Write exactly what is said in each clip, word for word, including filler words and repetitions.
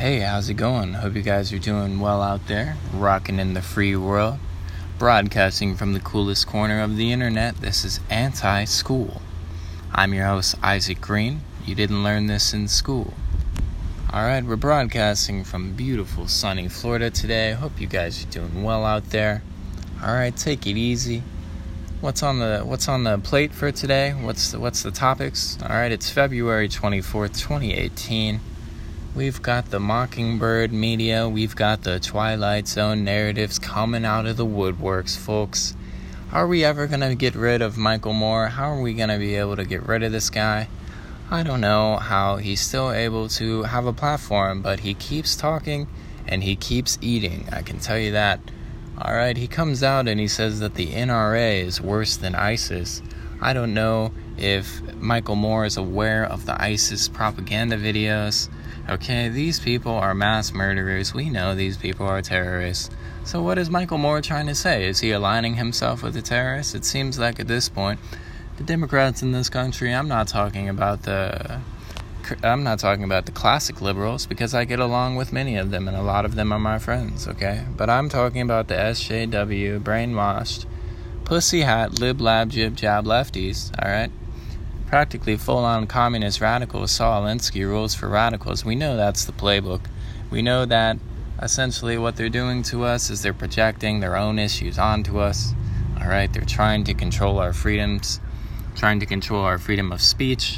Hey, how's it going? Hope you guys are doing well out there, rocking in the free world. Broadcasting from the coolest corner of the internet, this is Anti-School. I'm your host, Isaac Green. You didn't learn this in school. Alright, we're broadcasting from beautiful sunny Florida today. Hope you guys are doing well out there. Alright, take it easy. What's on the what's on the plate for today? What's the, what's the topics? Alright, it's February twenty-fourth, twenty eighteen. We've got the Mockingbird media. We've got the Twilight Zone narratives coming out of the woodworks, folks. Are we ever going to get rid of Michael Moore? How are we going to be able to get rid of this guy? I don't know how he's still able to have a platform, but he keeps talking and he keeps eating. I can tell you that. Alright, he comes out and he says that the N R A is worse than ISIS. I don't know if Michael Moore is aware of the ISIS propaganda videos. Okay, these people are mass murderers. We know these people are terrorists. So what is Michael Moore trying to say? Is he aligning himself with the terrorists? It seems like at this point, the Democrats in this country, I'm not talking about the I'm not talking about the classic liberals, because I get along with many of them and a lot of them are my friends, okay? But I'm talking about the S J W, brainwashed, pussy hat, lib lab jib jab lefties, alright? Practically full-on communist radicals. Saul Alinsky rules for radicals. We know that's the playbook. We know that essentially what they're doing to us is they're projecting their own issues onto us. All right, they're trying to control our freedoms, trying to control our freedom of speech,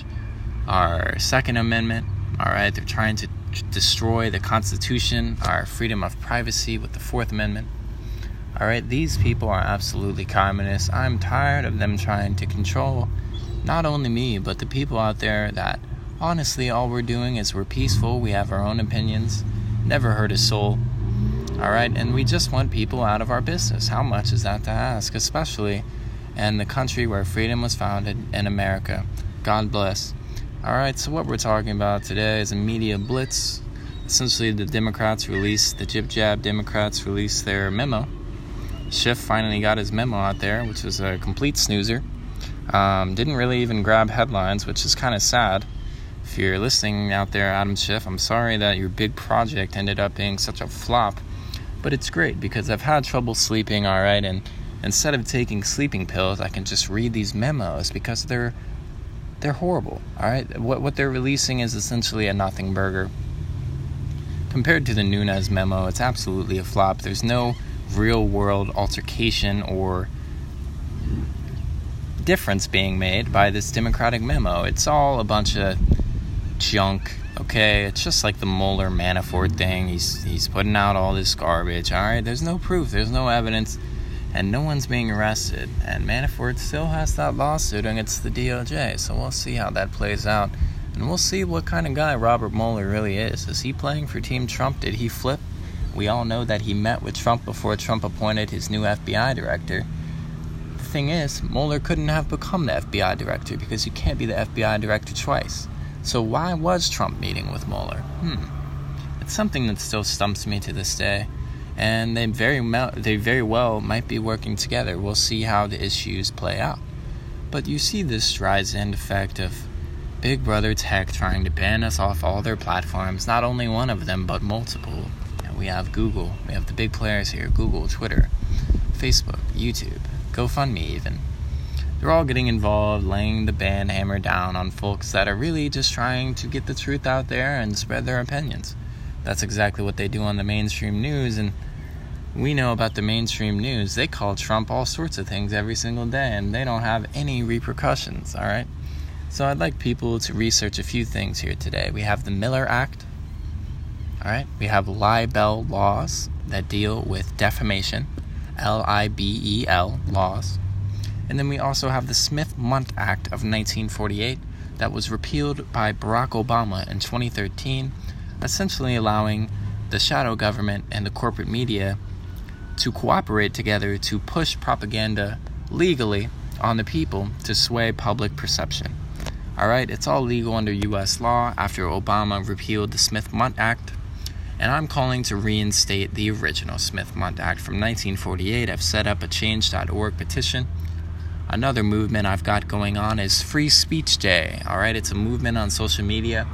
our Second Amendment. All right, they're trying to destroy the Constitution, our freedom of privacy with the Fourth Amendment. All right, these people are absolutely communists. I'm tired of them trying to control not only me, but the people out there that, honestly, all we're doing is we're peaceful, we have our own opinions, never hurt a soul, alright, and we just want people out of our business. How much is that to ask, especially in the country where freedom was founded, in America? God bless. Alright, so what we're talking about today is a media blitz. Essentially, the Democrats released, the Jib Jab Democrats released their memo. Schiff finally got his memo out there, which was a complete snoozer. Um, didn't really even grab headlines, which is kind of sad. If you're listening out there, Adam Schiff, I'm sorry that your big project ended up being such a flop. But it's great because I've had trouble sleeping, alright, and instead of taking sleeping pills, I can just read these memos because they're they're horrible, alright? What, what they're releasing is essentially a nothing burger. Compared to the Nunes memo, it's absolutely a flop. There's no real-world altercation or difference being made by this Democratic memo. It's all a bunch of junk, okay? It's just like the Mueller Manafort thing. He's he's putting out all this garbage, alright? There's no proof, there's no evidence, and no one's being arrested. And Manafort still has that lawsuit against the D O J, so we'll see how that plays out. And we'll see what kind of guy Robert Mueller really is. Is he playing for Team Trump? Did he flip? We all know that he met with Trump before Trump appointed his new F B I director. The thing is, Mueller couldn't have become the F B I director because you can't be the F B I director twice. So why was Trump meeting with Mueller? Hmm. It's something that still stumps me to this day. And they very, me- they very well might be working together. We'll see how the issues play out. But you see this Streisand effect of Big Brother Tech trying to ban us off all their platforms. Not only one of them, but multiple. And we have Google. We have the big players here. Google, Twitter, Facebook, YouTube. GoFundMe even. They're all getting involved, laying the ban hammer down on folks that are really just trying to get the truth out there and spread their opinions. That's exactly what they do on the mainstream news, and we know about the mainstream news. They call Trump all sorts of things every single day, and they don't have any repercussions, alright? So I'd like people to research a few things here today. We have the Miller Act, alright? We have libel laws that deal with defamation. L I B E L laws. And then we also have the Smith-Mundt Act of nineteen forty-eight that was repealed by Barack Obama in twenty thirteen, essentially allowing the shadow government and the corporate media to cooperate together to push propaganda legally on the people to sway public perception. Alright, it's all legal under U S law after Obama repealed the Smith-Mundt Act. And I'm calling to reinstate the original Smith-Mundt Act from nineteen forty-eight. I've set up a change dot org petition. Another movement I've got going on is Free Speech Day. All right, it's a movement on social media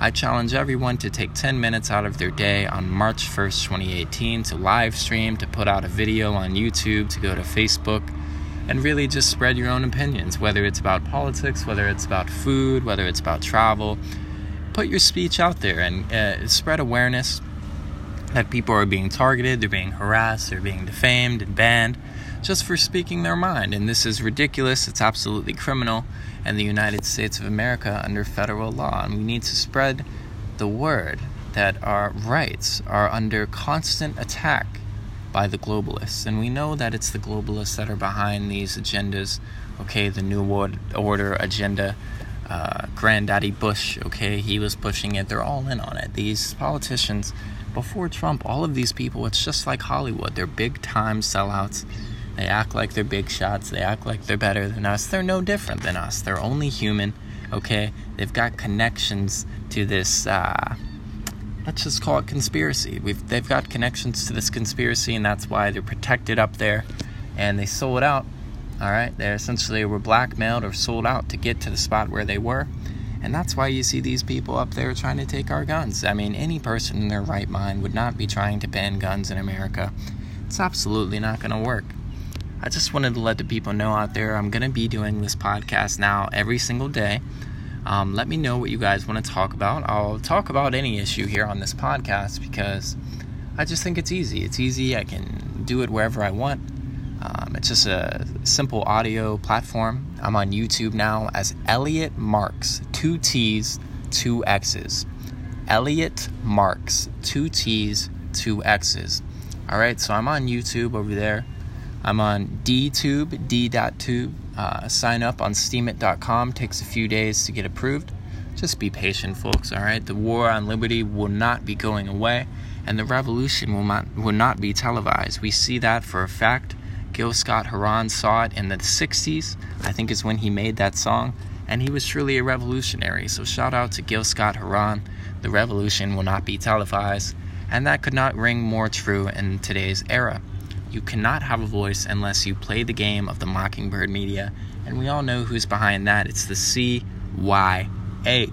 I challenge everyone to take ten minutes out of their day on March first, twenty eighteen to live stream, to put out a video on YouTube, to go to Facebook, and really just spread your own opinions, whether it's about politics, whether it's about food, whether it's about travel. Put your speech out there and uh, spread awareness that people are being targeted, they're being harassed, they're being defamed and banned just for speaking their mind. And this is ridiculous. It's absolutely criminal in the United States of America under federal law. And we need to spread the word that our rights are under constant attack by the globalists. And we know that it's the globalists that are behind these agendas. Okay, the New World Order agenda. Uh, Granddaddy Bush, okay, he was pushing it. They're all in on it. These politicians, before Trump, all of these people, it's just like Hollywood. They're big-time sellouts. They act like they're big shots. They act like they're better than us. They're no different than us. They're only human, okay? They've got connections to this, uh, let's just call it conspiracy. We've, they've got connections to this conspiracy, and that's why they're protected up there. And they sold out, all right? They essentially were blackmailed or sold out to get to the spot where they were. And that's why you see these people up there trying to take our guns. I mean, any person in their right mind would not be trying to ban guns in America. It's absolutely not going to work. I just wanted to let the people know out there, I'm going to be doing this podcast now every single day. Um, let me know what you guys want to talk about. I'll talk about any issue here on this podcast because I just think it's easy. It's easy. I can do it wherever I want. Um, it's just a simple audio platform. I'm on YouTube now as Elliot Marks, two T's, two X's. Elliot Marks, two T's, two X's. All right, so I'm on YouTube over there. I'm on DTube, D.tube. Uh, sign up on steam it dot com. Takes a few days to get approved. Just be patient, folks, all right? The war on liberty will not be going away, and the revolution will not, will not be televised. We see that for a fact. Gil Scott-Heron saw it in the sixties, I think is when he made that song, and he was truly a revolutionary. So shout out to Gil Scott-Heron. The revolution will not be televised, and that could not ring more true in today's era. You cannot have a voice unless you play the game of the Mockingbird media, and we all know who's behind that. It's the C Y A.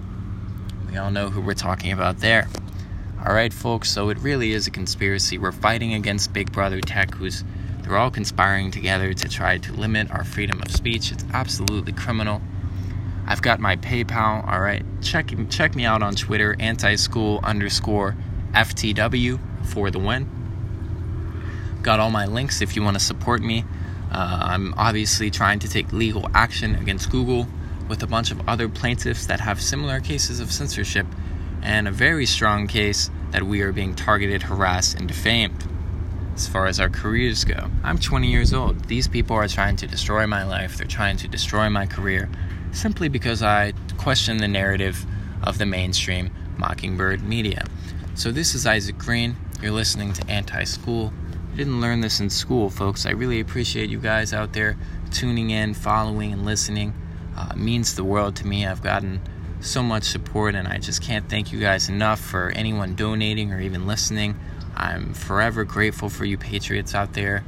We all know who we're talking about there. All right, folks, so it really is a conspiracy. We're fighting against Big Brother Tech, who's they're all conspiring together to try to limit our freedom of speech. It's absolutely criminal. I've got my PayPal, all right? Check check me out on Twitter, anti-school underscore F T W for the win. Got all my links if you want to support me. Uh, I'm obviously trying to take legal action against Google with a bunch of other plaintiffs that have similar cases of censorship and a very strong case that we are being targeted, harassed, and defamed. As far as our careers go, I'm twenty years old. These people are trying to destroy my life. They're trying to destroy my career simply because I question the narrative of the mainstream Mockingbird media. So this is Isaac Green. You're listening to Anti-School. You didn't learn this in school, folks. I really appreciate you guys out there tuning in, following, and listening. Uh, it means the world to me. I've gotten so much support, and I just can't thank you guys enough for anyone donating or even listening. I'm forever grateful for you patriots out there,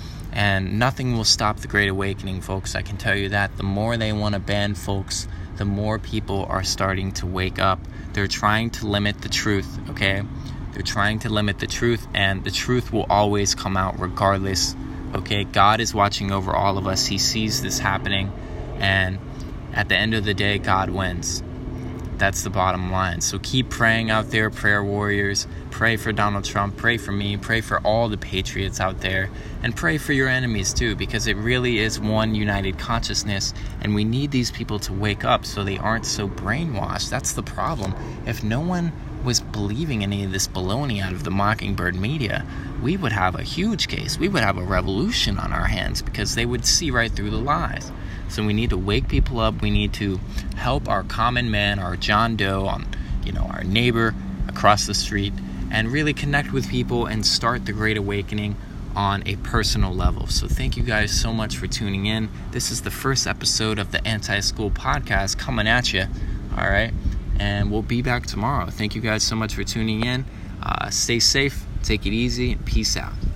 and nothing will stop the Great Awakening, folks. I can tell you that. The more they want to ban folks, the more people are starting to wake up. They're trying to limit the truth, okay? They're trying to limit the truth, and the truth will always come out regardless, okay? God is watching over all of us. He sees this happening, and at the end of the day, God wins. That's the bottom line. So keep praying out there, prayer warriors. Pray for Donald Trump. Pray for me. Pray for all the patriots out there. And pray for your enemies too, because it really is one united consciousness. And we need these people to wake up so they aren't so brainwashed. That's the problem. If no one was believing any of this baloney out of the Mockingbird media, we would have a huge case. We would have a revolution on our hands because they would see right through the lies. So we need to wake people up. We need to help our common man, our John Doe, on, you know, our neighbor across the street, and really connect with people and start the Great Awakening on a personal level. So thank you guys so much for tuning in. This is the first episode of the Anti-School Podcast coming at you. All right. And we'll be back tomorrow. Thank you guys so much for tuning in. Uh, stay safe. Take it easy. And peace out.